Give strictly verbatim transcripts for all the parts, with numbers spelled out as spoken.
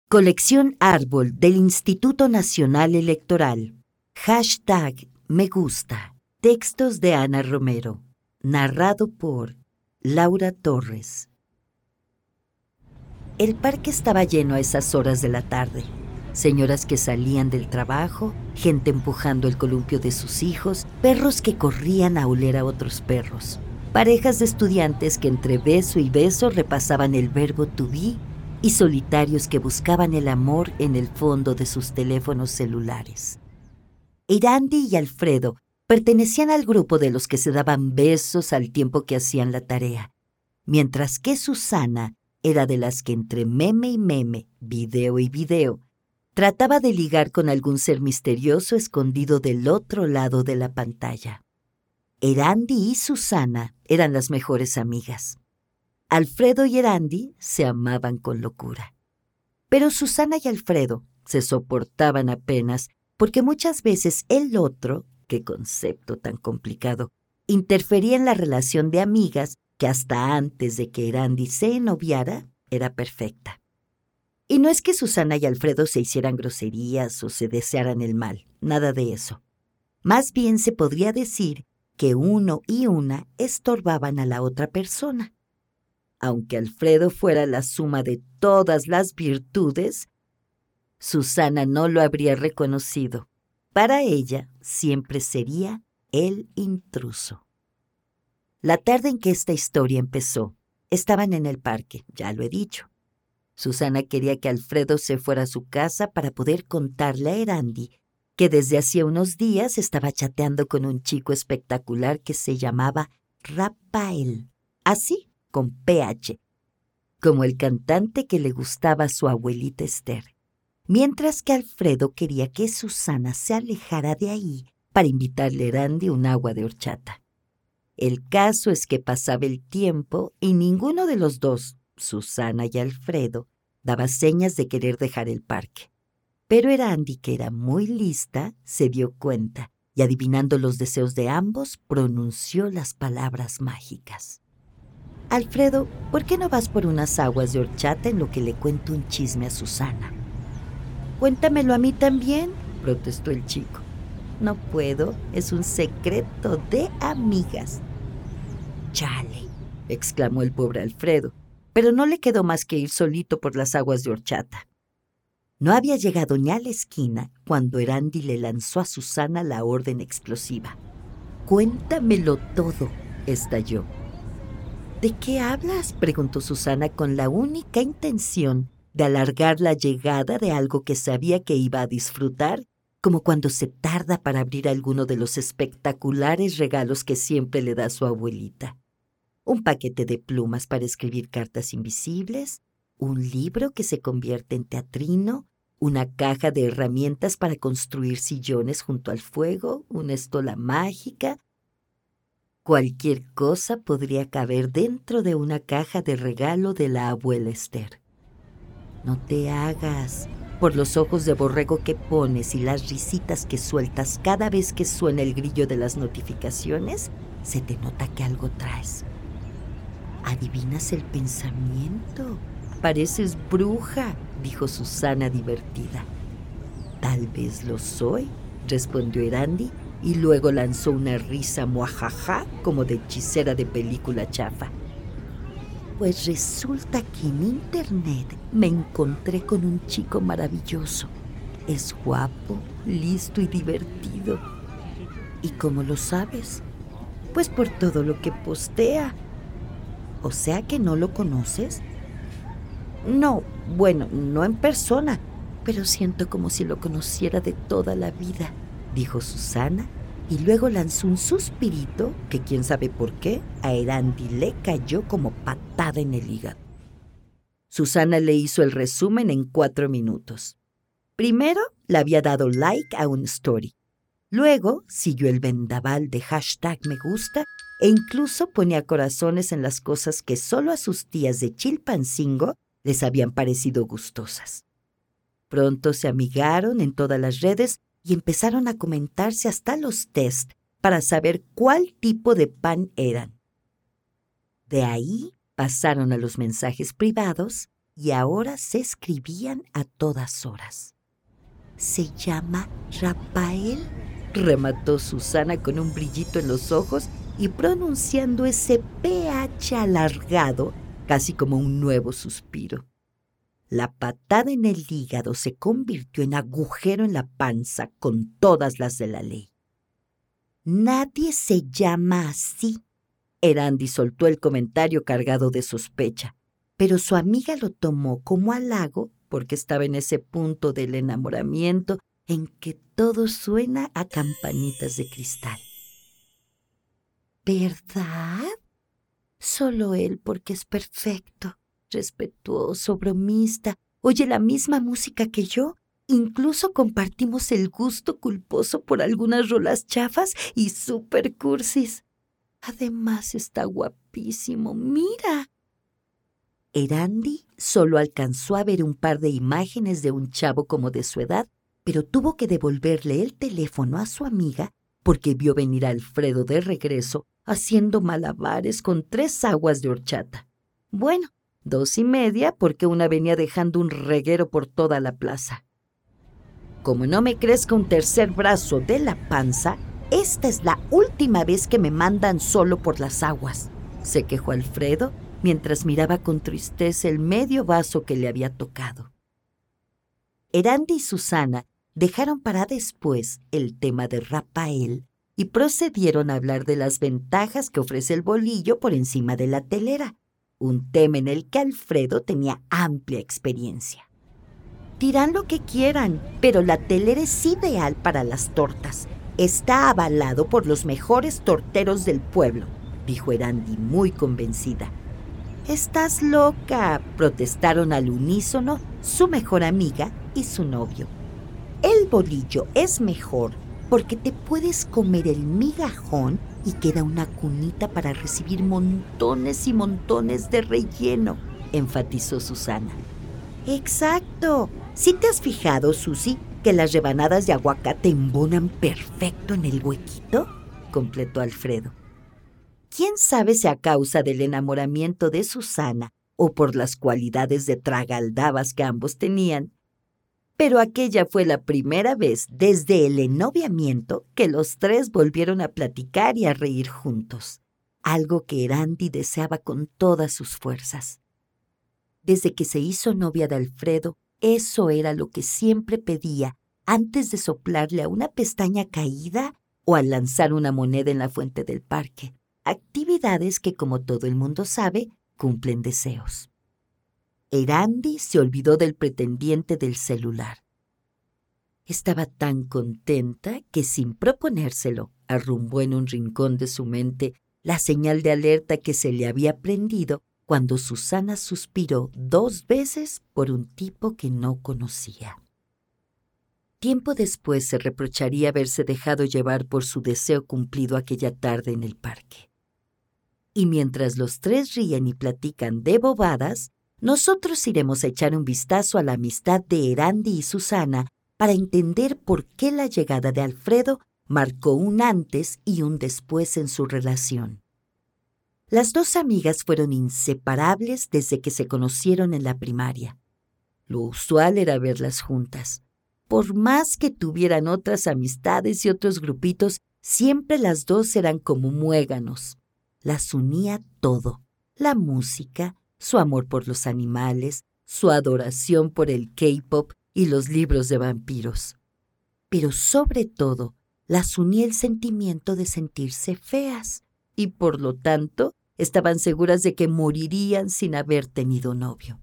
Colección Árbol del Instituto Nacional Electoral. Hashtag Me Gusta. Textos de Ana Romero. Narrado por Laura Torres. El parque estaba lleno a esas horas de la tarde. Señoras que salían del trabajo, gente empujando el columpio de sus hijos, perros que corrían a oler a otros perros, parejas de estudiantes que entre beso y beso repasaban el verbo to be y solitarios que buscaban el amor en el fondo de sus teléfonos celulares. Eirandi y Alfredo pertenecían al grupo de los que se daban besos al tiempo que hacían la tarea, mientras que Susana era de las que entre meme y meme, video y video, trataba de ligar con algún ser misterioso escondido del otro lado de la pantalla. Eirandi y Susana eran las mejores amigas. Alfredo y Eirandi se amaban con locura. Pero Susana y Alfredo se soportaban apenas porque muchas veces el otro, qué concepto tan complicado, interfería en la relación de amigas que hasta antes de que Eirandi se ennoviara era perfecta. Y no es que Susana y Alfredo se hicieran groserías o se desearan el mal, nada de eso. Más bien se podría decir que uno y una estorbaban a la otra persona. Aunque Alfredo fuera la suma de todas las virtudes, Susana no lo habría reconocido. Para ella siempre sería el intruso. La tarde en que esta historia empezó, estaban en el parque, ya lo he dicho. Susana quería que Alfredo se fuera a su casa para poder contarle a Eirandi que desde hacía unos días estaba chateando con un chico espectacular que se llamaba Rafael. Así, con P H, como el cantante que le gustaba a su abuelita Esther, mientras que Alfredo quería que Susana se alejara de ahí para invitarle a Eirandi un agua de horchata. El caso es que pasaba el tiempo y ninguno de los dos, Susana y Alfredo, daba señas de querer dejar el parque. Pero Eirandi, que era muy lista, se dio cuenta y, adivinando los deseos de ambos, pronunció las palabras mágicas. Alfredo, ¿por qué no vas por unas aguas de horchata en lo que le cuento un chisme a Susana? Cuéntamelo a mí también, protestó el chico. No puedo, es un secreto de amigas. Chale, exclamó el pobre Alfredo, pero no le quedó más que ir solito por las aguas de horchata. No había llegado ni a la esquina cuando Eirandi le lanzó a Susana la orden explosiva. Cuéntamelo todo, estalló. ¿De qué hablas?, preguntó Susana con la única intención de alargar la llegada de algo que sabía que iba a disfrutar, como cuando se tarda para abrir alguno de los espectaculares regalos que siempre le da su abuelita. Un paquete de plumas para escribir cartas invisibles, un libro que se convierte en teatrino, una caja de herramientas para construir sillones junto al fuego, una estola mágica. Cualquier cosa podría caber dentro de una caja de regalo de la abuela Esther. No te hagas. Por los ojos de borrego que pones y las risitas que sueltas cada vez que suena el grillo de las notificaciones, se te nota que algo traes. Adivinas el pensamiento. Pareces bruja, dijo Susana divertida. Tal vez lo soy, respondió Eirandi, y luego lanzó una risa muajaja como de hechicera de película chafa. Pues resulta que en internet me encontré con un chico maravilloso. Es guapo, listo y divertido. ¿Y cómo lo sabes? Pues por todo lo que postea. ¿O sea que no lo conoces? No, bueno, no en persona, pero siento como si lo conociera de toda la vida, dijo Susana, y luego lanzó un suspirito que, quién sabe por qué, a Eirandi le cayó como patada en el hígado. Susana le hizo el resumen en cuatro minutos. Primero, le había dado like a un story. Luego, siguió el vendaval de hashtag me gusta e incluso ponía corazones en las cosas que solo a sus tías de Chilpancingo les habían parecido gustosas. Pronto se amigaron en todas las redes y empezaron a comentarse hasta los test para saber cuál tipo de pan eran. De ahí pasaron a los mensajes privados y ahora se escribían a todas horas. «¿Se llama Rafael?», remató Susana con un brillito en los ojos y pronunciando ese pe hache alargado, casi como un nuevo suspiro. La patada en el hígado se convirtió en agujero en la panza con todas las de la ley. «Nadie se llama así», Erandi soltó el comentario cargado de sospecha, pero su amiga lo tomó como halago porque estaba en ese punto del enamoramiento en que todo suena a campanitas de cristal. «¿Verdad? Solo él porque es perfecto, respetuoso, bromista, oye la misma música que yo. Incluso compartimos el gusto culposo por algunas rolas chafas y super cursis. Además está guapísimo, mira». Erandi solo alcanzó a ver un par de imágenes de un chavo como de su edad, pero tuvo que devolverle el teléfono a su amiga porque vio venir a Alfredo de regreso haciendo malabares con tres aguas de horchata. Bueno, dos y media porque una venía dejando un reguero por toda la plaza. «Como no me crezca un tercer brazo de la panza, esta es la última vez que me mandan solo por las aguas», se quejó Alfredo mientras miraba con tristeza el medio vaso que le había tocado. Erandi y Susana dejaron para después el tema de Rafael y procedieron a hablar de las ventajas que ofrece el bolillo por encima de la telera, un tema en el que Alfredo tenía amplia experiencia. «Dirán lo que quieran, pero la telera es ideal para las tortas. Está avalado por los mejores torteros del pueblo», dijo Erandi muy convencida. «Estás loca», protestaron al unísono su mejor amiga y su novio. «El bolillo es mejor porque te puedes comer el migajón y queda una cunita para recibir montones y montones de relleno», enfatizó Susana. «Exacto. ¿Sí te has fijado, Susi, que las rebanadas de aguacate embonan perfecto en el huequito?», completó Alfredo. Quién sabe si a causa del enamoramiento de Susana o por las cualidades de tragaldabas que ambos tenían, pero aquella fue la primera vez desde el ennoviamiento que los tres volvieron a platicar y a reír juntos, algo que Erandi deseaba con todas sus fuerzas. Desde que se hizo novia de Alfredo, eso era lo que siempre pedía antes de soplarle a una pestaña caída o al lanzar una moneda en la fuente del parque. Actividades que, como todo el mundo sabe, cumplen deseos. Erandi se olvidó del pretendiente del celular. Estaba tan contenta que, sin proponérselo, arrumbó en un rincón de su mente la señal de alerta que se le había prendido cuando Susana suspiró dos veces por un tipo que no conocía. Tiempo después se reprocharía haberse dejado llevar por su deseo cumplido aquella tarde en el parque. Y mientras los tres ríen y platican de bobadas, nosotros iremos a echar un vistazo a la amistad de Erandi y Susana para entender por qué la llegada de Alfredo marcó un antes y un después en su relación. Las dos amigas fueron inseparables desde que se conocieron en la primaria. Lo usual era verlas juntas. Por más que tuvieran otras amistades y otros grupitos, siempre las dos eran como muéganos. Las unía todo: la música, su amor por los animales, su adoración por el K-pop y los libros de vampiros. Pero sobre todo, las unía el sentimiento de sentirse feas y, por lo tanto, estaban seguras de que morirían sin haber tenido novio.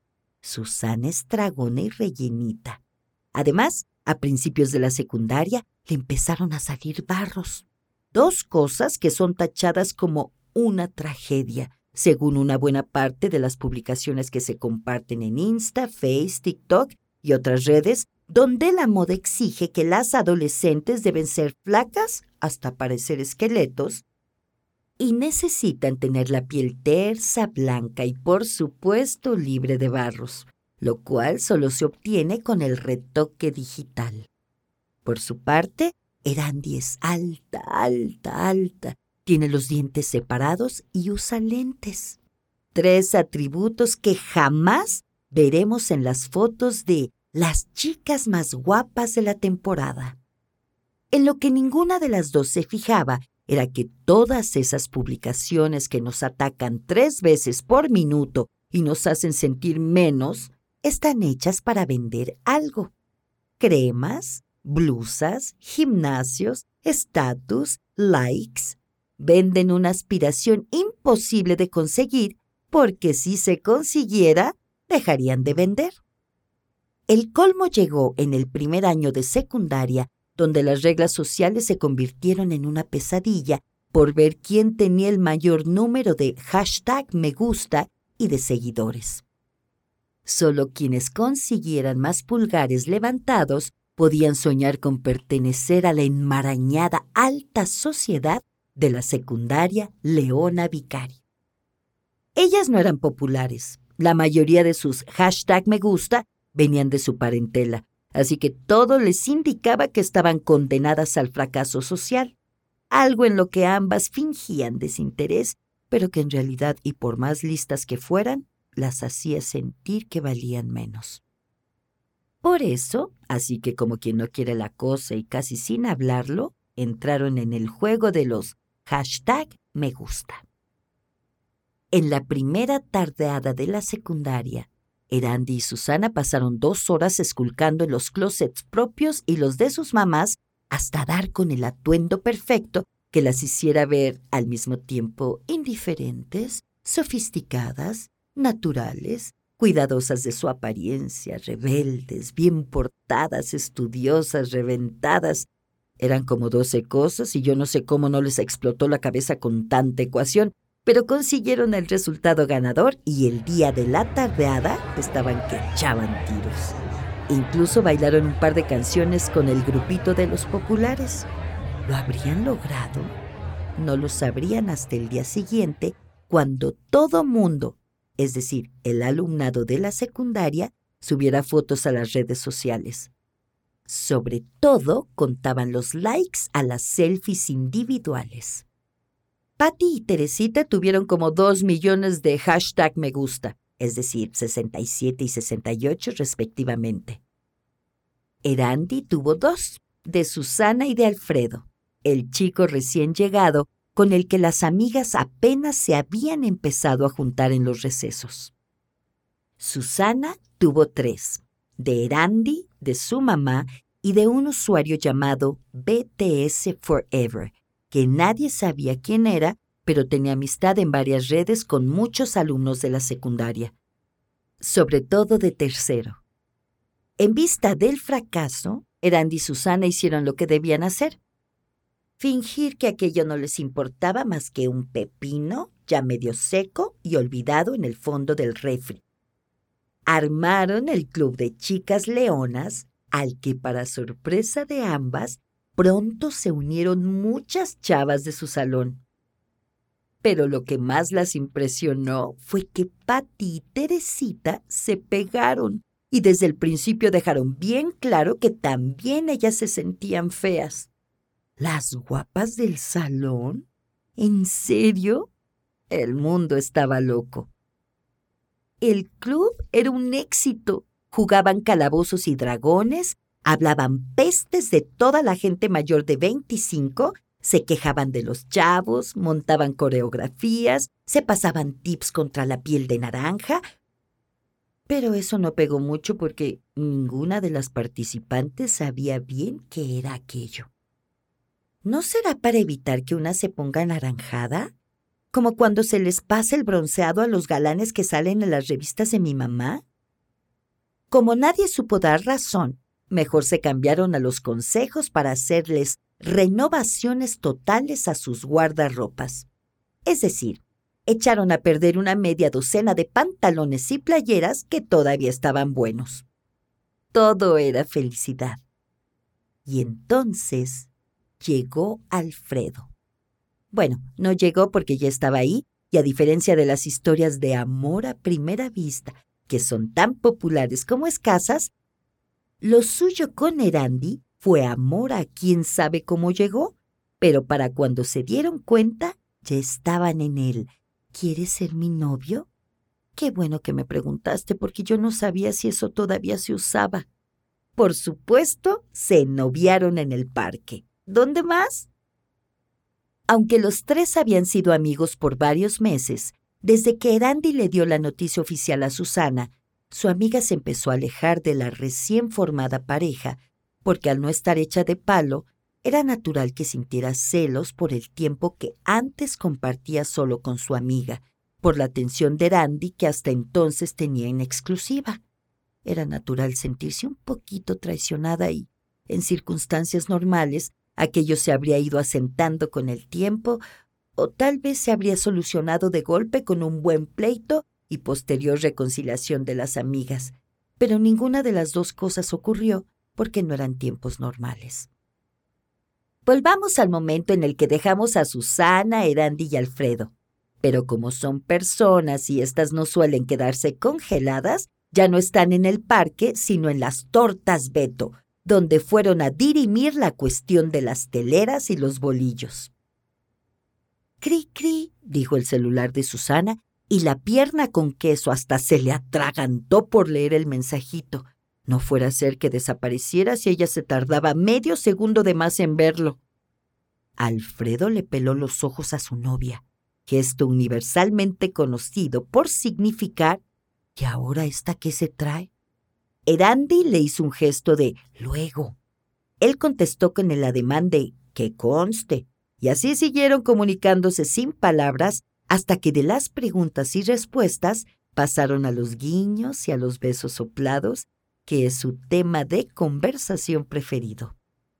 Susana es tragona y rellenita. Además, a principios de la secundaria le empezaron a salir barros. Dos cosas que son tachadas como una tragedia, según una buena parte de las publicaciones que se comparten en Insta, Face, TikTok y otras redes, donde la moda exige que las adolescentes deben ser flacas hasta parecer esqueletos y necesitan tener la piel tersa, blanca y, por supuesto, libre de barros, lo cual solo se obtiene con el retoque digital. Por su parte, Erandi es alta, alta, alta, tiene los dientes separados y usa lentes. Tres atributos que jamás veremos en las fotos de las chicas más guapas de la temporada. En lo que ninguna de las dos se fijaba era que todas esas publicaciones que nos atacan tres veces por minuto y nos hacen sentir menos, están hechas para vender algo. Cremas, blusas, gimnasios, estatus, likes. Venden una aspiración imposible de conseguir porque si se consiguiera, dejarían de vender. El colmo llegó en el primer año de secundaria, donde las reglas sociales se convirtieron en una pesadilla por ver quién tenía el mayor número de hashtag me gusta y de seguidores. Solo quienes consiguieran más pulgares levantados podían soñar con pertenecer a la enmarañada alta sociedad de la secundaria Leona Vicari. Ellas no eran populares. La mayoría de sus hashtag me gusta venían de su parentela, así que todo les indicaba que estaban condenadas al fracaso social, algo en lo que ambas fingían desinterés, pero que en realidad, y por más listas que fueran, las hacía sentir que valían menos. Por eso, así que como quien no quiere la cosa y casi sin hablarlo, entraron en el juego de los hashtag me gusta. En la primera tardeada de la secundaria, Erandi y Susana pasaron dos horas esculcando en los closets propios y los de sus mamás hasta dar con el atuendo perfecto que las hiciera ver al mismo tiempo indiferentes, sofisticadas, naturales, cuidadosas de su apariencia, rebeldes, bien portadas, estudiosas, reventadas. Eran como doce cosas y yo no sé cómo no les explotó la cabeza con tanta ecuación, pero consiguieron el resultado ganador y el día de la tardeada estaban que echaban tiros. Incluso bailaron un par de canciones con el grupito de los populares. ¿Lo habrían logrado? No lo sabrían hasta el día siguiente, cuando todo mundo, es decir, el alumnado de la secundaria, subiera fotos a las redes sociales. Sobre todo contaban los likes a las selfies individuales. Patty y Teresita tuvieron como dos millones de hashtag me gusta, es decir, sesenta y siete y sesenta y ocho respectivamente. Erandi tuvo dos, de Susana y de Alfredo, el chico recién llegado con el que las amigas apenas se habían empezado a juntar en los recesos. Susana tuvo tres, de Erandi, de su mamá y de un usuario llamado B T S Forever, que nadie sabía quién era, pero tenía amistad en varias redes con muchos alumnos de la secundaria, sobre todo de tercero. En vista del fracaso, Erandi y Susana hicieron lo que debían hacer: fingir que aquello no les importaba más que un pepino ya medio seco y olvidado en el fondo del refri. Armaron el club de chicas leonas, al que, para sorpresa de ambas, pronto se unieron muchas chavas de su salón. Pero lo que más las impresionó fue que Patty y Teresita se pegaron y desde el principio dejaron bien claro que también ellas se sentían feas. ¿Las guapas del salón? ¿En serio? El mundo estaba loco. El club era un éxito. Jugaban calabozos y dragones, hablaban pestes de toda la gente mayor de veinticinco, se quejaban de los chavos, montaban coreografías, se pasaban tips contra la piel de naranja. Pero eso no pegó mucho porque ninguna de las participantes sabía bien qué era aquello. ¿No será para evitar que una se ponga anaranjada? ¿Como cuando se les pasa el bronceado a los galanes que salen en las revistas de mi mamá? Como nadie supo dar razón, mejor se cambiaron a los consejos para hacerles renovaciones totales a sus guardarropas. Es decir, echaron a perder una media docena de pantalones y playeras que todavía estaban buenos. Todo era felicidad. Y entonces llegó Alfredo. Bueno, no llegó porque ya estaba ahí, y a diferencia de las historias de amor a primera vista, que son tan populares como escasas, lo suyo con Erandi fue amor a quién sabe cómo llegó, pero para cuando se dieron cuenta, ya estaban en él. ¿Quieres ser mi novio? Qué bueno que me preguntaste, porque yo no sabía si eso todavía se usaba. Por supuesto, se noviaron en el parque. ¿Dónde más? Aunque los tres habían sido amigos por varios meses, desde que Erandy le dio la noticia oficial a Susana, su amiga se empezó a alejar de la recién formada pareja, porque al no estar hecha de palo, era natural que sintiera celos por el tiempo que antes compartía solo con su amiga, por la atención de Erandy que hasta entonces tenía en exclusiva. Era natural sentirse un poquito traicionada y, en circunstancias normales, aquello se habría ido asentando con el tiempo, o tal vez se habría solucionado de golpe con un buen pleito y posterior reconciliación de las amigas. Pero ninguna de las dos cosas ocurrió porque no eran tiempos normales. Volvamos al momento en el que dejamos a Susana, Erandy y Alfredo. Pero como son personas y éstas no suelen quedarse congeladas, ya no están en el parque, sino en las tortas Beto, donde fueron a dirimir la cuestión de las teleras y los bolillos. «Cri, cri», dijo el celular de Susana, y la pierna con queso hasta se le atragantó por leer el mensajito. No fuera a ser que desapareciera si ella se tardaba medio segundo de más en verlo. Alfredo le peló los ojos a su novia, gesto universalmente conocido por significar «¿Y ahora esta qué se trae?». Erandy le hizo un gesto de «luego». Él contestó con el ademán de «que conste», y así siguieron comunicándose sin palabras hasta que de las preguntas y respuestas pasaron a los guiños y a los besos soplados, que es su tema de conversación preferido.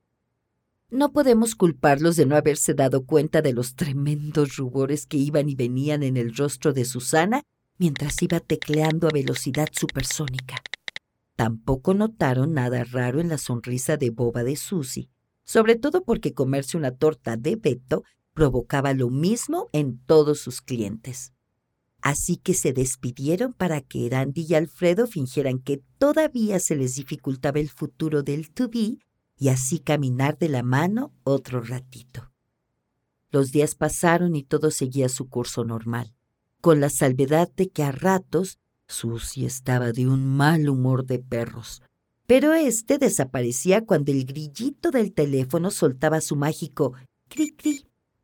No podemos culparlos de no haberse dado cuenta de los tremendos rubores que iban y venían en el rostro de Susana mientras iba tecleando a velocidad supersónica. Tampoco notaron nada raro en la sonrisa de boba de Susi, sobre todo porque comerse una torta de Beto provocaba lo mismo en todos sus clientes. Así que se despidieron para que Erandy y Alfredo fingieran que todavía se les dificultaba el futuro del to be y así caminar de la mano otro ratito. Los días pasaron y todo seguía su curso normal, con la salvedad de que a ratos Susi estaba de un mal humor de perros, pero este desaparecía cuando el grillito del teléfono soltaba su mágico cri cri.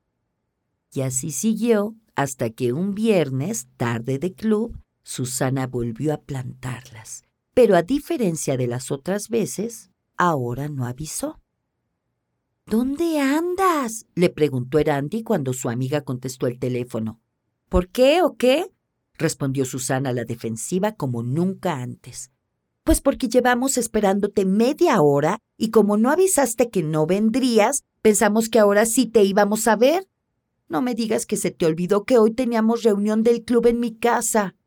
Y así siguió hasta que un viernes, tarde de club, Susana volvió a plantarlas, pero a diferencia de las otras veces, ahora no avisó. «¿Dónde andas?», le preguntó Erandy cuando su amiga contestó el teléfono. «¿Por qué o qué?», respondió Susana a la defensiva como nunca antes. «Pues porque llevamos esperándote media hora y como no avisaste que no vendrías, pensamos que ahora sí te íbamos a ver. No me digas que se te olvidó que hoy teníamos reunión del club en mi casa».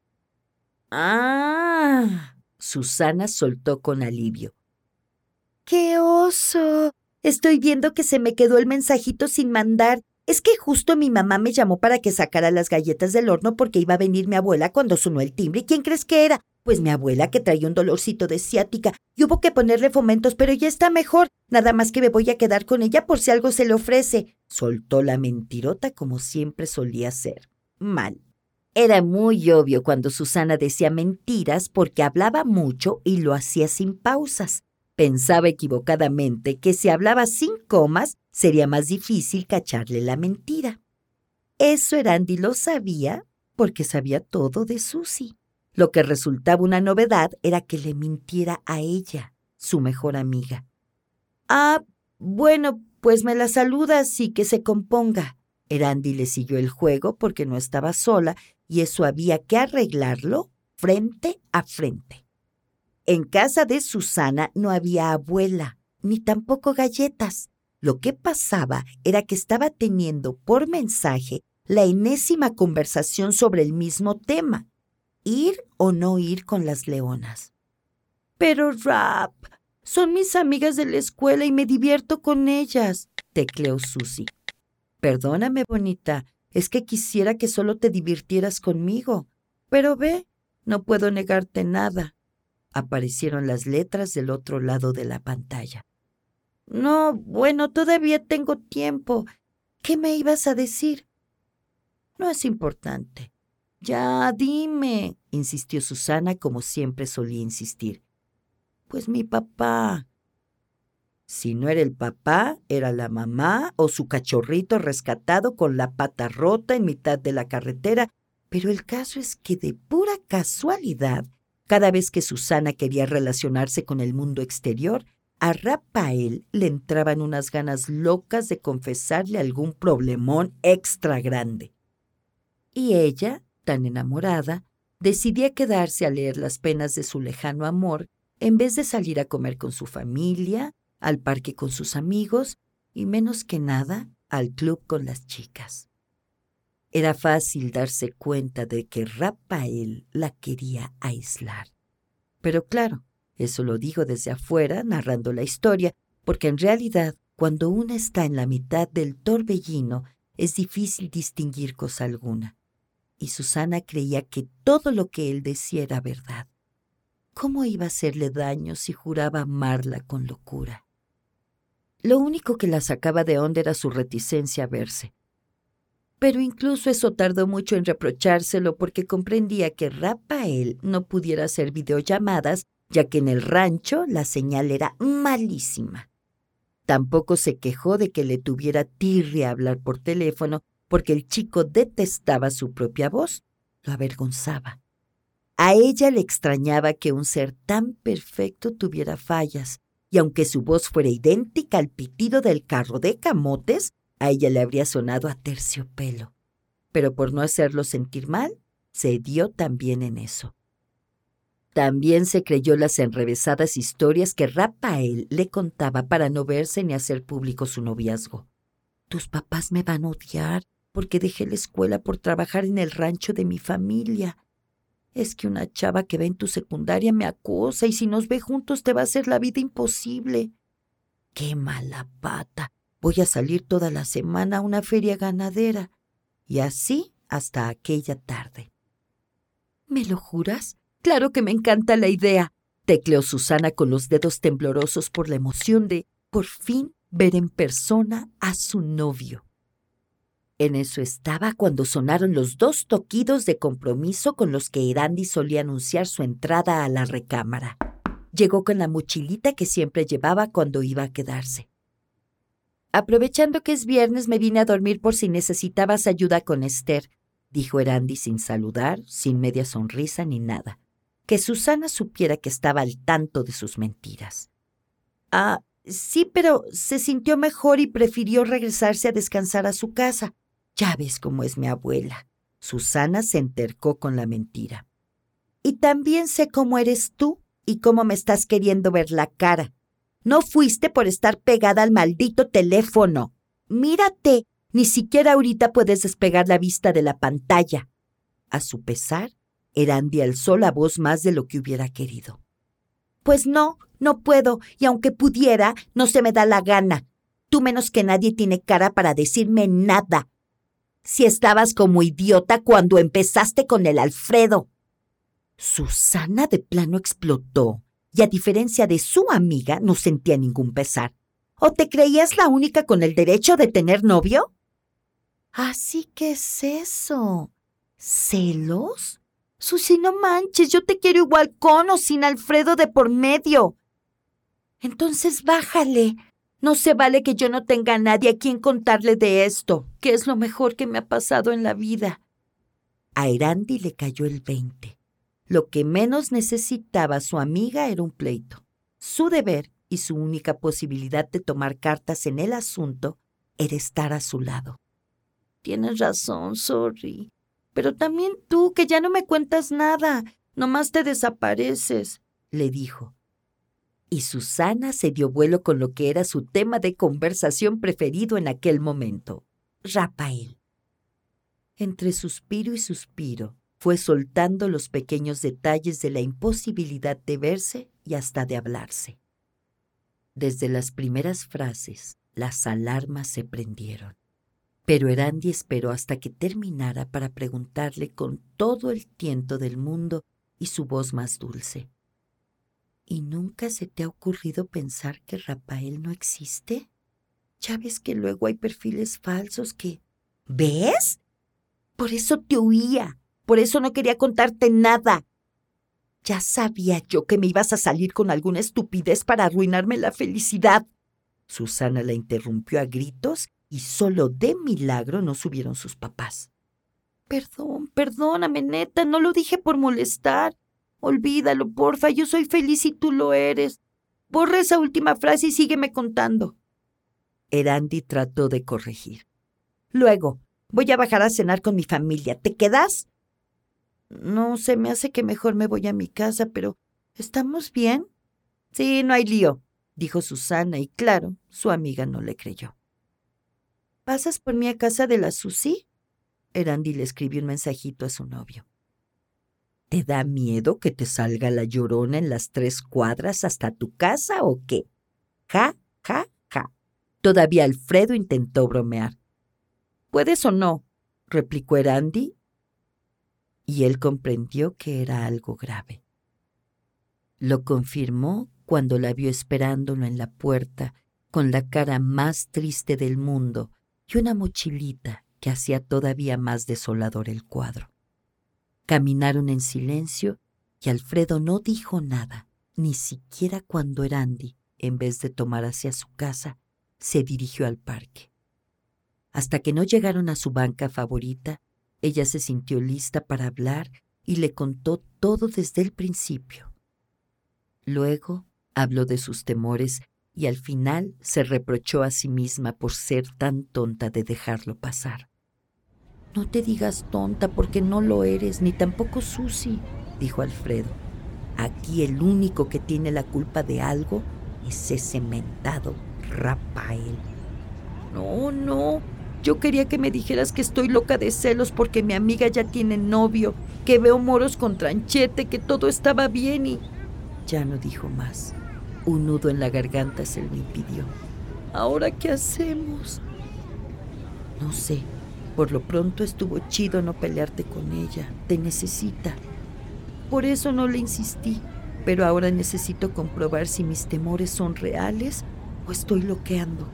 «Ah», Susana soltó con alivio. «¡Qué oso! Estoy viendo que se me quedó el mensajito sin mandar. Es que justo mi mamá me llamó para que sacara las galletas del horno porque iba a venir mi abuela cuando sonó el timbre. ¿Y quién crees que era? Pues mi abuela, que traía un dolorcito de ciática y hubo que ponerle fomentos, pero ya está mejor. Nada más que me voy a quedar con ella por si algo se le ofrece», soltó la mentirota como siempre solía ser. Mal. Era muy obvio cuando Susana decía mentiras porque hablaba mucho y lo hacía sin pausas. Pensaba equivocadamente que si hablaba sin comas sería más difícil cacharle la mentira. Eso Erandy lo sabía porque sabía todo de Susi. Lo que resultaba una novedad era que le mintiera a ella, su mejor amiga. «Ah, bueno, pues me la saludas y que se componga». Erandy le siguió el juego porque no estaba sola y eso había que arreglarlo frente a frente. En casa de Susana no había abuela, ni tampoco galletas. Lo que pasaba era que estaba teniendo por mensaje la enésima conversación sobre el mismo tema: ir o no ir con las leonas. «Pero Rap, son mis amigas de la escuela y me divierto con ellas», tecleó Susi. «Perdóname, bonita, es que quisiera que solo te divirtieras conmigo. Pero ve, no puedo negarte nada». Aparecieron las letras del otro lado de la pantalla. «No, bueno, todavía tengo tiempo. ¿Qué me ibas a decir?» «No es importante. Ya, dime, insistió Susana como siempre solía insistir. Pues mi papá. Si no era el papá, era la mamá o su cachorrito rescatado con la pata rota en mitad de la carretera, pero el caso es que de pura casualidad, cada vez que Susana quería relacionarse con el mundo exterior, a Rafael le entraban unas ganas locas de confesarle algún problemón extra grande. Y ella, tan enamorada, decidía quedarse a leer las penas de su lejano amor en vez de salir a comer con su familia, al parque con sus amigos y, menos que nada, al club con las chicas. Era fácil darse cuenta de que Rafael la quería aislar. Pero claro, eso lo digo desde afuera, narrando la historia, porque en realidad, cuando uno está en la mitad del torbellino, es difícil distinguir cosa alguna. Y Susana creía que todo lo que él decía era verdad. ¿Cómo iba a hacerle daño si juraba amarla con locura? Lo único que la sacaba de onda era su reticencia a verse. Pero incluso eso tardó mucho en reprochárselo porque comprendía que Rafael no pudiera hacer videollamadas, ya que en el rancho la señal era malísima. Tampoco se quejó de que le tuviera tirria hablar por teléfono, porque el chico detestaba su propia voz, lo avergonzaba. A ella le extrañaba que un ser tan perfecto tuviera fallas, y aunque su voz fuera idéntica al pitido del carro de camotes, a ella le habría sonado a terciopelo. Pero por no hacerlo sentir mal, cedió también en eso. También se creyó las enrevesadas historias que Rafael le contaba para no verse ni hacer público su noviazgo. Tus papás me van a odiar porque dejé la escuela por trabajar en el rancho de mi familia. Es que una chava que ve en tu secundaria me acosa y si nos ve juntos te va a hacer la vida imposible. ¡Qué mala pata! Voy a salir toda la semana a una feria ganadera. Y así hasta aquella tarde. ¿Me lo juras? Claro que me encanta la idea, tecleó Susana con los dedos temblorosos por la emoción de, por fin, ver en persona a su novio. En eso estaba cuando sonaron los dos toquidos de compromiso con los que Erandi solía anunciar su entrada a la recámara. Llegó con la mochilita que siempre llevaba cuando iba a quedarse. Aprovechando que es viernes, me vine a dormir por si necesitabas ayuda con Esther, dijo Erandi sin saludar, sin media sonrisa ni nada. Que Susana supiera que estaba al tanto de sus mentiras. Ah, sí, pero se sintió mejor y prefirió regresarse a descansar a su casa. Ya ves cómo es mi abuela. Susana se entercó con la mentira. Y también sé cómo eres tú y cómo me estás queriendo ver la cara. No fuiste por estar pegada al maldito teléfono. Mírate, ni siquiera ahorita puedes despegar la vista de la pantalla. A su pesar, Erandi alzó la voz más de lo que hubiera querido. Pues no, no puedo, y aunque pudiera, no se me da la gana. Tú menos que nadie tiene cara para decirme nada. Si estabas como idiota cuando empezaste con el Alfredo. Susana de plano explotó, y a diferencia de su amiga, no sentía ningún pesar. ¿O te creías la única con el derecho de tener novio? Así que es eso. ¿Celos? Susi, no manches, yo te quiero igual con o sin Alfredo de por medio. Entonces bájale. No se vale que yo no tenga a nadie a quien contarle de esto, que es lo mejor que me ha pasado en la vida. A Erandi le cayó el veinte. Lo que menos necesitaba su amiga era un pleito. Su deber y su única posibilidad de tomar cartas en el asunto era estar a su lado. Tienes razón, sorry. Pero también tú, que ya no me cuentas nada, nomás te desapareces, le dijo. Y Susana se dio vuelo con lo que era su tema de conversación preferido en aquel momento, Rafael. Entre suspiro y suspiro, fue soltando los pequeños detalles de la imposibilidad de verse y hasta de hablarse. Desde las primeras frases, las alarmas se prendieron. Pero Erandi esperó hasta que terminara para preguntarle con todo el tiento del mundo y su voz más dulce. ¿Y nunca se te ha ocurrido pensar que Rafael no existe? Ya ves que luego hay perfiles falsos que... ¿Ves? Por eso te oía. Por eso no quería contarte nada. Ya sabía yo que me ibas a salir con alguna estupidez para arruinarme la felicidad. Susana la interrumpió a gritos y solo de milagro no subieron sus papás. Perdón, perdóname, neta, no lo dije por molestar. Olvídalo, porfa, yo soy feliz y tú lo eres. Borra esa última frase y sígueme contando. Erandi trató de corregir. Luego, voy a bajar a cenar con mi familia. ¿Te quedas? No, se me hace que mejor me voy a mi casa, pero ¿estamos bien? Sí, no hay lío, dijo Susana, y claro, su amiga no le creyó. ¿Pasas por mí a casa de la Susi? Erandi le escribió un mensajito a su novio. ¿Te da miedo que te salga la llorona en las tres cuadras hasta tu casa o qué? Ja, ja, ja. Todavía Alfredo intentó bromear. ¿Puedes o no?, replicó Erandi, y él comprendió que era algo grave. Lo confirmó cuando la vio esperándolo en la puerta, con la cara más triste del mundo y una mochilita que hacía todavía más desolador el cuadro. Caminaron en silencio y Alfredo no dijo nada, ni siquiera cuando Erandi, en vez de tomar hacia su casa, se dirigió al parque. Hasta que no llegaron a su banca favorita, ella se sintió lista para hablar y le contó todo desde el principio. Luego habló de sus temores y al final se reprochó a sí misma por ser tan tonta de dejarlo pasar. No te digas tonta porque no lo eres, ni tampoco Susi, dijo Alfredo. Aquí el único que tiene la culpa de algo es ese mentado Rafael. No, no. Yo quería que me dijeras que estoy loca de celos porque mi amiga ya tiene novio, que veo moros con tranchete, que todo estaba bien y... Ya no dijo más. Un nudo en la garganta se lo impidió. ¿Ahora qué hacemos? No sé. Por lo pronto estuvo chido no pelearte con ella. Te necesita. Por eso no le insistí. Pero ahora necesito comprobar si mis temores son reales o estoy loqueando.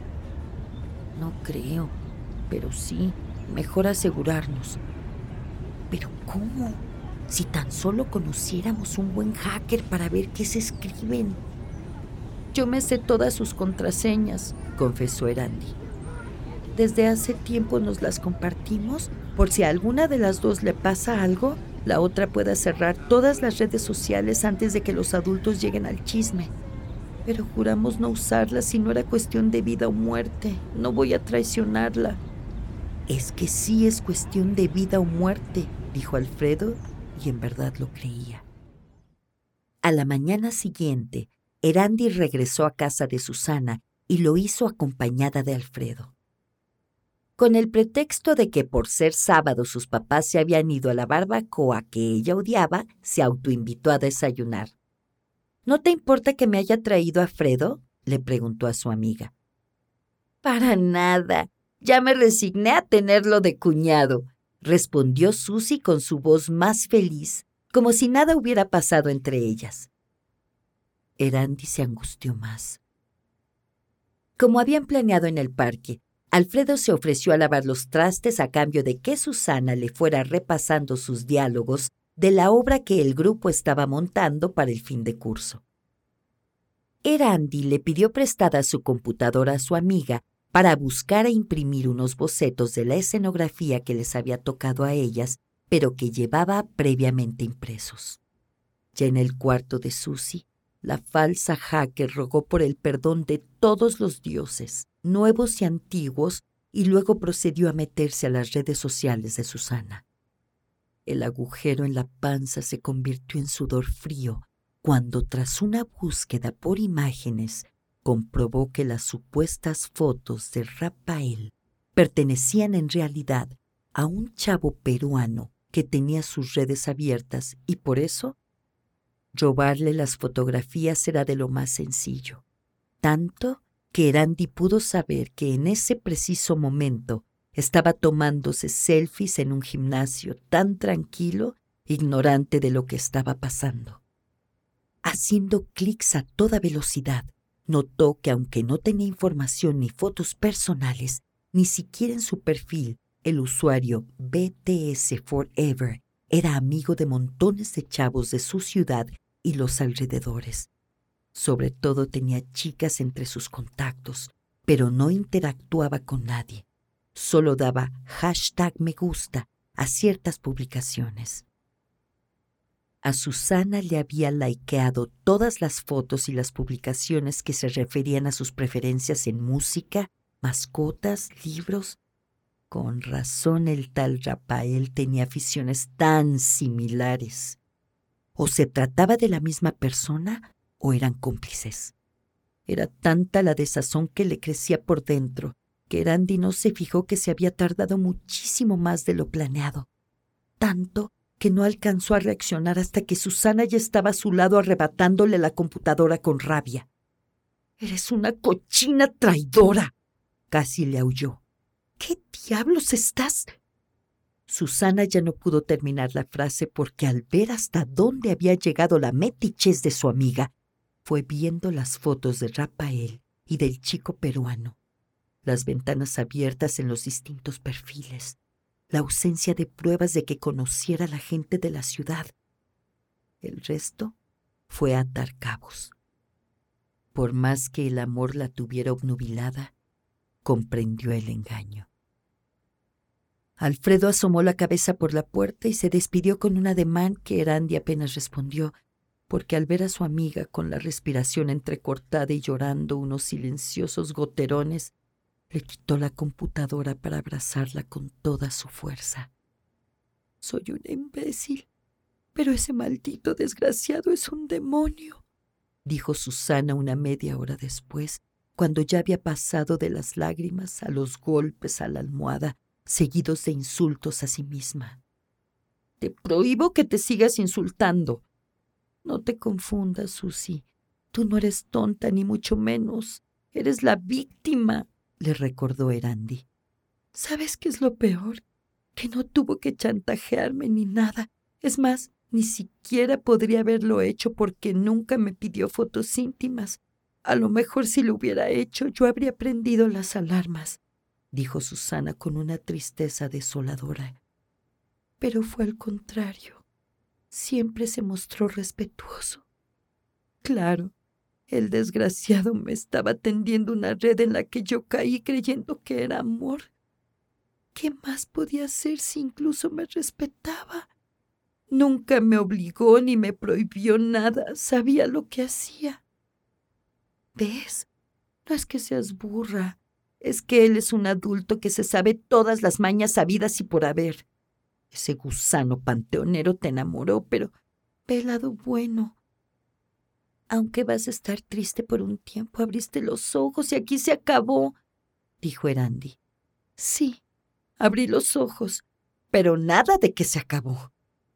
No creo. Pero sí, mejor asegurarnos. ¿Pero cómo? Si tan solo conociéramos un buen hacker para ver qué se escriben. Yo me sé todas sus contraseñas, confesó Erandi. Desde hace tiempo nos las compartimos por si a alguna de las dos le pasa algo, la otra pueda cerrar todas las redes sociales antes de que los adultos lleguen al chisme. Pero juramos no usarlas si no era cuestión de vida o muerte. No voy a traicionarla. Es que sí es cuestión de vida o muerte, dijo Alfredo, y en verdad lo creía. A la mañana siguiente, Erandi regresó a casa de Susana y lo hizo acompañada de Alfredo. Con el pretexto de que por ser sábado sus papás se habían ido a la barbacoa que ella odiaba, se autoinvitó a desayunar. ¿No te importa que me haya traído a Fredo?, le preguntó a su amiga. Para nada. Ya me resigné a tenerlo de cuñado, respondió Susi con su voz más feliz, como si nada hubiera pasado entre ellas. Erandi se angustió más. Como habían planeado en el parque, Alfredo se ofreció a lavar los trastes a cambio de que Susana le fuera repasando sus diálogos de la obra que el grupo estaba montando para el fin de curso. Erandi le pidió prestada su computadora a su amiga para buscar e imprimir unos bocetos de la escenografía que les había tocado a ellas, pero que llevaba previamente impresos. Ya en el cuarto de Susi, la falsa hacker rogó por el perdón de todos los dioses, nuevos y antiguos, y luego procedió a meterse a las redes sociales de Susana. El agujero en la panza se convirtió en sudor frío cuando, tras una búsqueda por imágenes, comprobó que las supuestas fotos de Rafael pertenecían en realidad a un chavo peruano que tenía sus redes abiertas y por eso robarle las fotografías era de lo más sencillo, tanto que Erandi pudo saber que en ese preciso momento estaba tomándose selfies en un gimnasio tan tranquilo, ignorante de lo que estaba pasando. Haciendo clics a toda velocidad, notó que aunque no tenía información ni fotos personales, ni siquiera en su perfil, el usuario B T S Forever era amigo de montones de chavos de su ciudad y los alrededores. Sobre todo tenía chicas entre sus contactos, pero no interactuaba con nadie. Solo daba hashtag me gusta a ciertas publicaciones. A Susana le había likeado todas las fotos y las publicaciones que se referían a sus preferencias en música, mascotas, libros. Con razón el tal Rafael tenía aficiones tan similares. O se trataba de la misma persona o eran cómplices. Era tanta la desazón que le crecía por dentro que Erandy no se fijó que se había tardado muchísimo más de lo planeado. Tanto que no alcanzó a reaccionar hasta que Susana ya estaba a su lado arrebatándole la computadora con rabia. «¡Eres una cochina traidora!», casi le aulló. «¿Qué diablos estás...?» Susana ya no pudo terminar la frase porque al ver hasta dónde había llegado la metichez de su amiga, fue viendo las fotos de Rafael y del chico peruano, las ventanas abiertas en los distintos perfiles, la ausencia de pruebas de que conociera a la gente de la ciudad. El resto fue atar cabos. Por más que el amor la tuviera obnubilada, comprendió el engaño. Alfredo asomó la cabeza por la puerta y se despidió con un ademán que Erandy apenas respondió, porque al ver a su amiga con la respiración entrecortada y llorando unos silenciosos goterones, le quitó la computadora para abrazarla con toda su fuerza. «Soy una imbécil, pero ese maldito desgraciado es un demonio», dijo Susana una media hora después, cuando ya había pasado de las lágrimas a los golpes a la almohada, seguidos de insultos a sí misma. «Te prohíbo que te sigas insultando». «No te confundas, Susi. Tú no eres tonta, ni mucho menos. Eres la víctima», le recordó Erandy. «¿Sabes qué es lo peor? Que no tuvo que chantajearme ni nada. Es más, ni siquiera podría haberlo hecho porque nunca me pidió fotos íntimas. A lo mejor si lo hubiera hecho, yo habría prendido las alarmas», dijo Susana con una tristeza desoladora. «Pero fue al contrario. Siempre se mostró respetuoso. Claro, el desgraciado me estaba tendiendo una red en la que yo caí creyendo que era amor. ¿Qué más podía hacer si incluso me respetaba? Nunca me obligó ni me prohibió nada. Sabía lo que hacía». «¿Ves? No es que seas burra. Es que él es un adulto que se sabe todas las mañas habidas y por haber. Ese gusano panteonero te enamoró, pero ve el lado bueno. Aunque vas a estar triste por un tiempo, abriste los ojos y aquí se acabó», dijo Erandy. «Sí, abrí los ojos, pero nada de que se acabó.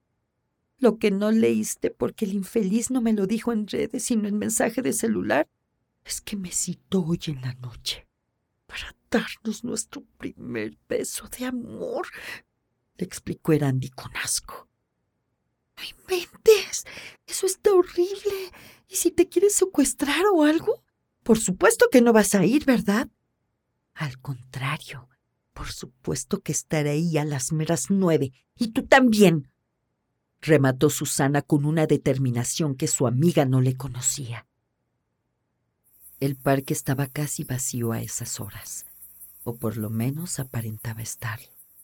Lo que no leíste porque el infeliz no me lo dijo en redes, sino en mensaje de celular, es que me citó hoy en la noche para darnos nuestro primer beso de amor», le explicó Erandy con asco. «No inventes, eso está horrible. ¿Y si te quieres secuestrar o algo? Por supuesto que no vas a ir, ¿verdad?» «Al contrario, por supuesto que estaré ahí a las meras nueve, y tú también», remató Susana con una determinación que su amiga no le conocía. El parque estaba casi vacío a esas horas, o por lo menos aparentaba estarlo.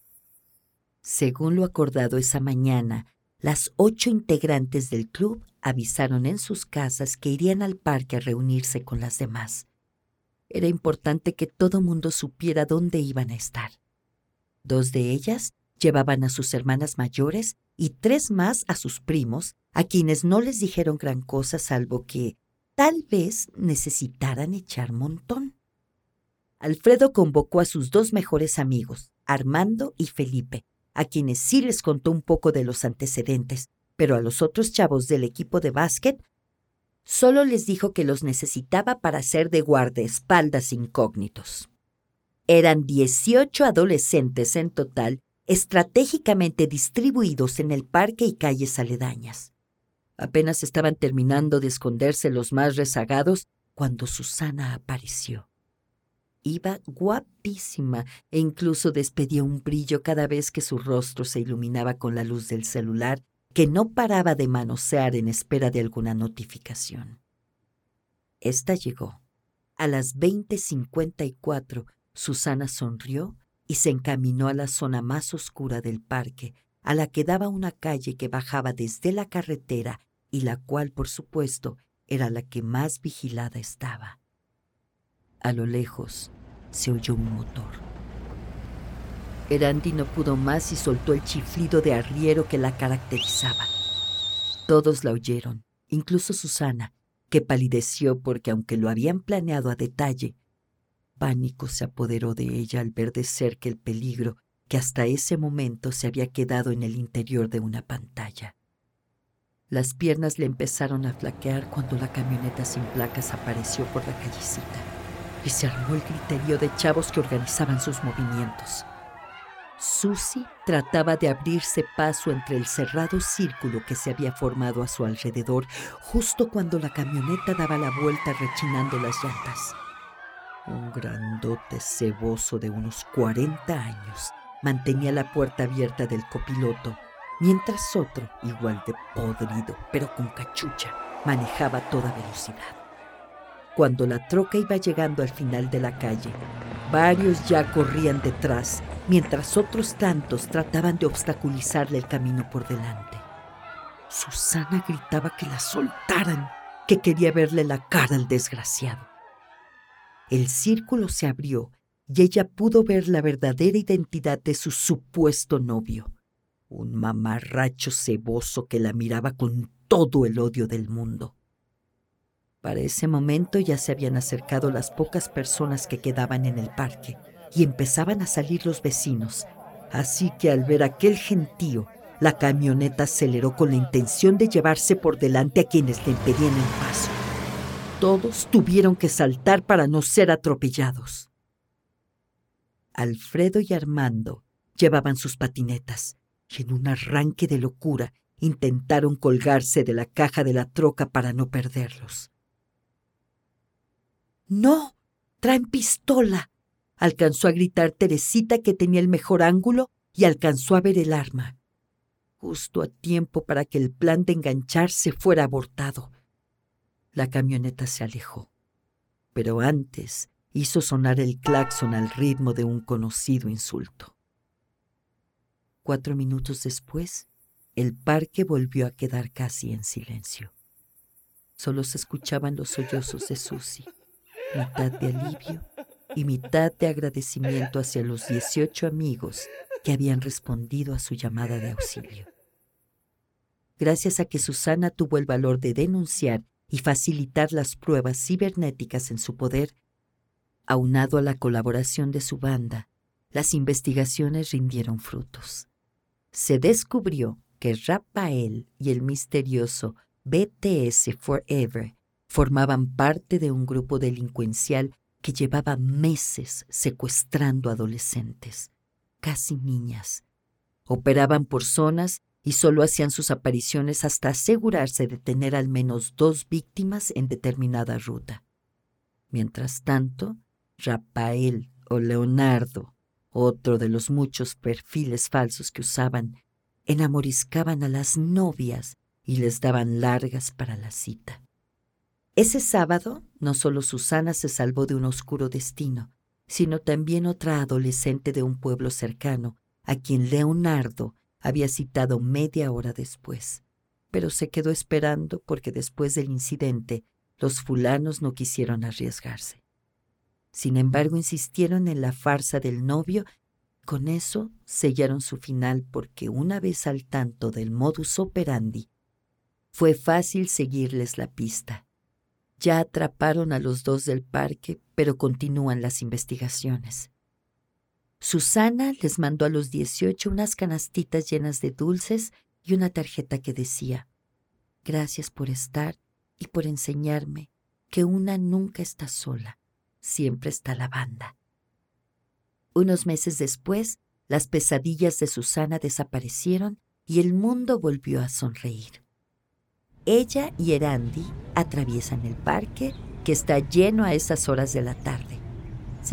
Según lo acordado esa mañana, las ocho integrantes del club avisaron en sus casas que irían al parque a reunirse con las demás. Era importante que todo mundo supiera dónde iban a estar. Dos de ellas llevaban a sus hermanas mayores y tres más a sus primos, a quienes no les dijeron gran cosa salvo que tal vez necesitaran echar montón. Alfredo convocó a sus dos mejores amigos, Armando y Felipe, a quienes sí les contó un poco de los antecedentes, pero a los otros chavos del equipo de básquet solo les dijo que los necesitaba para ser de guardaespaldas incógnitos. Eran dieciocho adolescentes en total, estratégicamente distribuidos en el parque y calles aledañas. Apenas estaban terminando de esconderse los más rezagados cuando Susana apareció. Iba guapísima e incluso despedía un brillo cada vez que su rostro se iluminaba con la luz del celular, que no paraba de manosear en espera de alguna notificación. Esta llegó. A las veinte cincuenta y cuatro, Susana sonrió y se encaminó a la zona más oscura del parque, a la que daba una calle que bajaba desde la carretera y la cual, por supuesto, era la que más vigilada estaba. A lo lejos se oyó un motor. Erandi no pudo más y soltó el chiflido de arriero que la caracterizaba. Todos la oyeron, incluso Susana, que palideció porque, aunque lo habían planeado a detalle, pánico se apoderó de ella al ver de cerca el peligro que hasta ese momento se había quedado en el interior de una pantalla. Las piernas le empezaron a flaquear cuando la camioneta sin placas apareció por la callecita y se armó el griterío de chavos que organizaban sus movimientos. Susie trataba de abrirse paso entre el cerrado círculo que se había formado a su alrededor justo cuando la camioneta daba la vuelta rechinando las llantas. Un grandote ceboso de unos cuarenta años mantenía la puerta abierta del copiloto, mientras otro, igual de podrido pero con cachucha, manejaba a toda velocidad. Cuando la troca iba llegando al final de la calle, varios ya corrían detrás, mientras otros tantos trataban de obstaculizarle el camino por delante. Susana gritaba que la soltaran, que quería verle la cara al desgraciado. El círculo se abrió y ella pudo ver la verdadera identidad de su supuesto novio, un mamarracho ceboso que la miraba con todo el odio del mundo. Para ese momento ya se habían acercado las pocas personas que quedaban en el parque y empezaban a salir los vecinos, así que al ver aquel gentío, la camioneta aceleró con la intención de llevarse por delante a quienes le impedían el paso. Todos tuvieron que saltar para no ser atropellados. Alfredo y Armando llevaban sus patinetas y en un arranque de locura intentaron colgarse de la caja de la troca para no perderlos. ¡No! ¡Traen pistola!, alcanzó a gritar Teresita, que tenía el mejor ángulo y alcanzó a ver el arma. Justo a tiempo para que el plan de engancharse fuera abortado. La camioneta se alejó, pero antes hizo sonar el claxon al ritmo de un conocido insulto. Cuatro minutos después, el parque volvió a quedar casi en silencio. Solo se escuchaban los sollozos de Susie, mitad de alivio y mitad de agradecimiento hacia los dieciocho amigos que habían respondido a su llamada de auxilio. Gracias a que Susana tuvo el valor de denunciar y facilitar las pruebas cibernéticas en su poder, aunado a la colaboración de su banda, las investigaciones rindieron frutos. Se descubrió que Rafael y el misterioso B T S Forever formaban parte de un grupo delincuencial que llevaba meses secuestrando adolescentes, casi niñas. Operaban por zonas y solo hacían sus apariciones hasta asegurarse de tener al menos dos víctimas en determinada ruta. Mientras tanto, Rafael o Leonardo, otro de los muchos perfiles falsos que usaban, enamoriscaban a las novias y les daban largas para la cita. Ese sábado, no solo Susana se salvó de un oscuro destino, sino también otra adolescente de un pueblo cercano, a quien Leonardo había citado media hora después. Pero se quedó esperando porque después del incidente, los fulanos no quisieron arriesgarse. Sin embargo, insistieron en la farsa del novio. Con eso sellaron su final porque, una vez al tanto del modus operandi, fue fácil seguirles la pista. Ya atraparon a los dos del parque, pero continúan las investigaciones. Susana les mandó a los dieciocho unas canastitas llenas de dulces y una tarjeta que decía: «Gracias por estar y por enseñarme que una nunca está sola, siempre está la banda». Unos meses después, las pesadillas de Susana desaparecieron y el mundo volvió a sonreír. Ella y Erandi atraviesan el parque, que está lleno a esas horas de la tarde. Se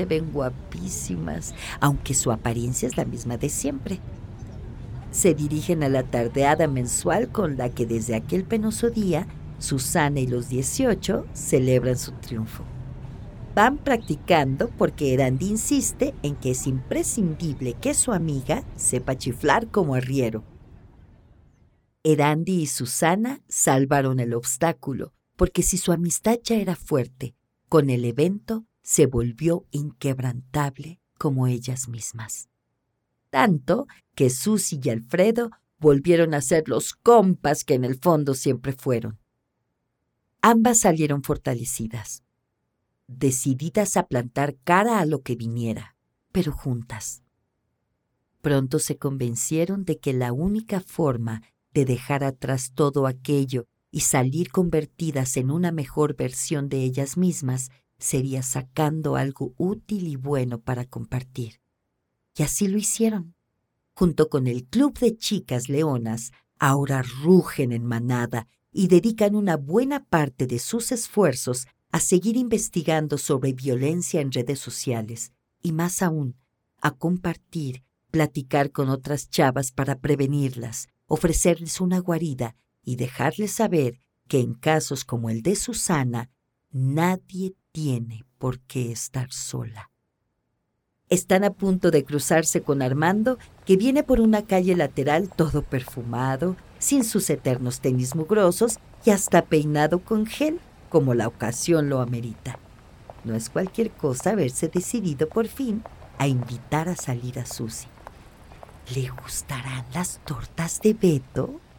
se ven guapísimas, aunque su apariencia es la misma de siempre. Se dirigen a la tardeada mensual con la que desde aquel penoso día Susana y los dieciocho celebran su triunfo. Van practicando porque Erandi insiste en que es imprescindible que su amiga sepa chiflar como arriero. Erandi y Susana salvaron el obstáculo, porque si su amistad ya era fuerte, con el evento se volvió inquebrantable como ellas mismas. Tanto que Susi y Alfredo volvieron a ser los compas que en el fondo siempre fueron. Ambas salieron fortalecidas, decididas a plantar cara a lo que viniera, pero juntas. Pronto se convencieron de que la única forma de dejar atrás todo aquello y salir convertidas en una mejor versión de ellas mismas sería sacando algo útil y bueno para compartir. Y así lo hicieron. Junto con el Club de Chicas Leonas, ahora rugen en manada y dedican una buena parte de sus esfuerzos a seguir investigando sobre violencia en redes sociales y más aún, a compartir, platicar con otras chavas para prevenirlas, ofrecerles una guarida y dejarles saber que en casos como el de Susana, nadie tiene por qué estar sola. Están a punto de cruzarse con Armando, que viene por una calle lateral todo perfumado, sin sus eternos tenis mugrosos y hasta peinado con gel, como la ocasión lo amerita. No es cualquier cosa haberse decidido por fin a invitar a salir a Susi. ¿Le gustarán las tortas de Beto?